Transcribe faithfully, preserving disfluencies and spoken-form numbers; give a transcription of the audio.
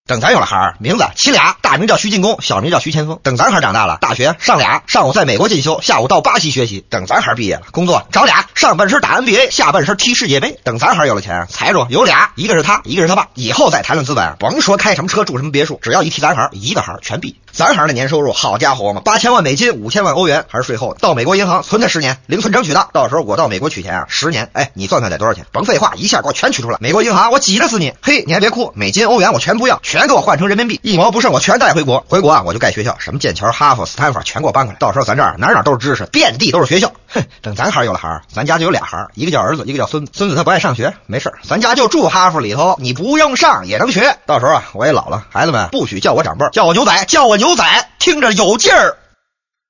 等咱有了孩儿，名字起俩，大名叫徐进功，小名叫徐前锋。等咱孩儿长大了，大学上俩，上午在美国进修，下午到巴西学习。等咱孩儿毕业了，工作找俩，上半身打 N B A， 下半身踢世界杯。等咱孩儿有了钱，财主有俩，一个是他，一个是他爸。以后再谈论资本，甭说开什么车住什么别墅，只要一提咱孩儿，一个孩儿全毙。咱孩儿的年收入，好家伙嘛，八千万美金，五千万欧元，还是税后。到美国银行存他十年，零存整取的。到时候我到美国取钱啊，十年，哎，你算算得多少钱？甭废话，一下给我全取出来。美国银行我挤得死你！嘿，你还别哭，美金、欧元我全不要，全给我换成人民币，一毛不剩我全带回国。回国啊，我就盖学校，什么剑桥、哈佛、斯坦福全给我搬过来。到时候咱这儿哪哪都是知识，遍地都是学校。哼，等咱孩儿有了孩儿，咱家就有俩孩儿，一个叫儿子，一个叫孙子。孙子他不爱上学，没事，咱家就住哈佛里头，你不用上也能学。到时候啊，我也老了，孩子们不许叫我长辈，叫我牛仔，叫我牛仔，听着有劲儿。